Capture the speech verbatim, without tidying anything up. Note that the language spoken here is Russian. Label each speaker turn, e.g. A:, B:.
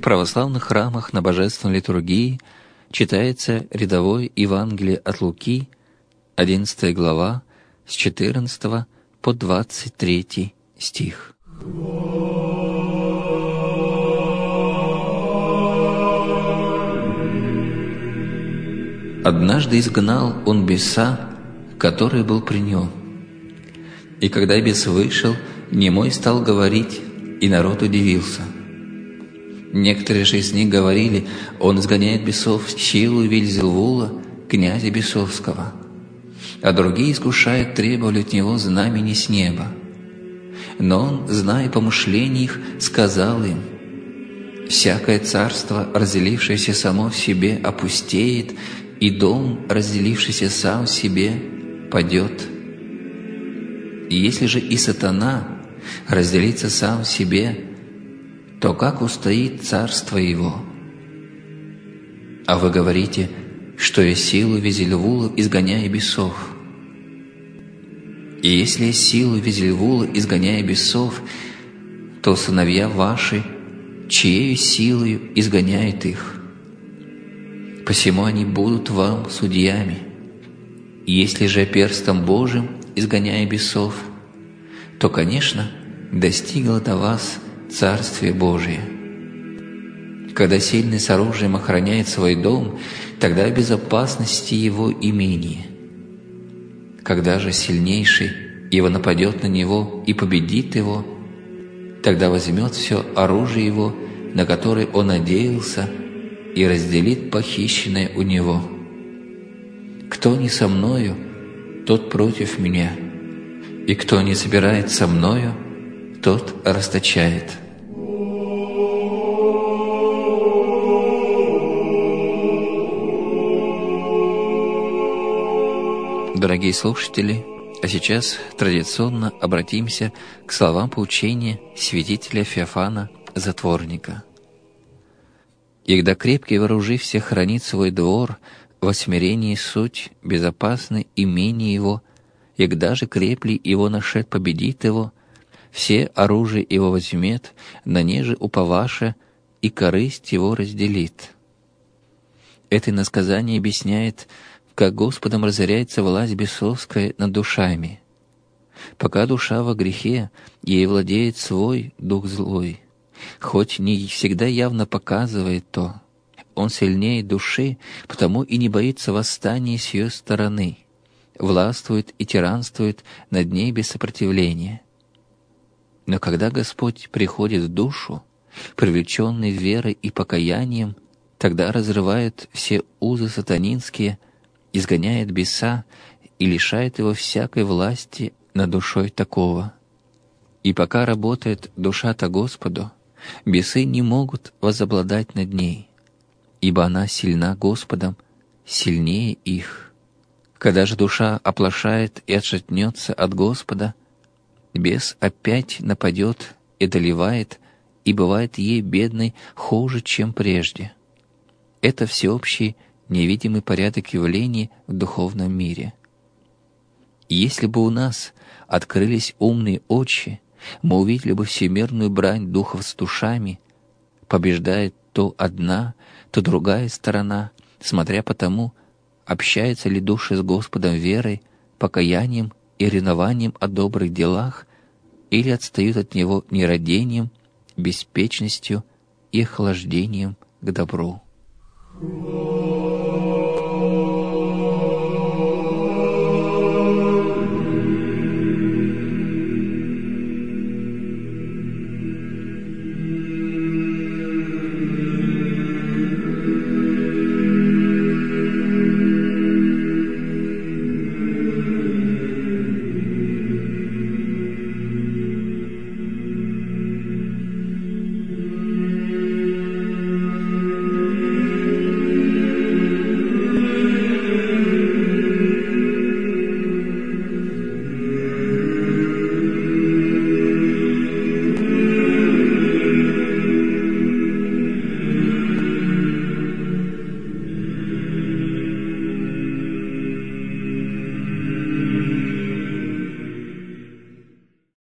A: православных храмах на божественной литургии читается рядовое Евангелие от Луки, одиннадцатая глава, с четырнадцатого по двадцать третий стих. Однажды изгнал он беса, который был при нем. И когда бес вышел, немой стал говорить, и народ удивился. Некоторые же из них говорили: он изгоняет бесов силу Вельзевула, князя бесовского. А другие, искушая, требовали от него знамени с неба. Но он, зная помышления их, сказал им: «Всякое царство, разделившееся само в себе, опустеет, и дом, разделившийся сам в себе, падет. И если же и сатана разделится сам в себе, то как устоит царство его? А вы говорите, что я силу Вельзевула изгоняю бесов. И если я силу Вельзевула изгоняю бесов, то сыновья ваши, чьею силою изгоняют их? Посему они будут вам судьями. И если же перстом Божьим изгоняя бесов, то, конечно, достигло до вас Царствие Божие. Когда сильный с оружием охраняет свой дом, тогда в безопасности его имение. Когда же сильнейший его нападет на него и победит его, тогда возьмет все оружие его, на которое он надеялся, и разделит похищенное у него. Кто не со мною, тот против меня, и кто не собирает со мною, тот расточает». Дорогие слушатели, а сейчас традиционно обратимся к словам поучения святителя Феофана Затворника. «Егда крепкий вооружився хранит свой двор, во смирении суть, безопасны имение его, егда же крепли его нашед победит его, все оружие его возьмет, на неже уповаше, и корысть его разделит». Это иносказание объясняет, как Господом разоряется власть бесовская над душами. Пока душа во грехе, ей владеет свой дух злой, хоть не всегда явно показывает то. Он сильнее души, потому и не боится восстания с ее стороны, властвует и тиранствует над ней без сопротивления. Но когда Господь приходит в душу, привлеченный верой и покаянием, тогда разрывает все узы сатанинские, изгоняет беса и лишает его всякой власти над душой такого. И пока работает душа-то Господу, бесы не могут возобладать над ней, ибо она сильна Господом, сильнее их. Когда же душа оплошает и отшатнется от Господа, бес опять нападет и одолевает, и бывает ей, бедной, хуже, чем прежде. Это всеобщий невидимый порядок явлений в духовном мире. Если бы у нас открылись умные очи, мы увидели бы всемирную брань духов с душами, побеждает то одна, то другая сторона, смотря по тому, общаются ли души с Господом верой, покаянием и ревнованием о добрых делах, или отстают от Него нерадением, беспечностью и охлаждением к добру.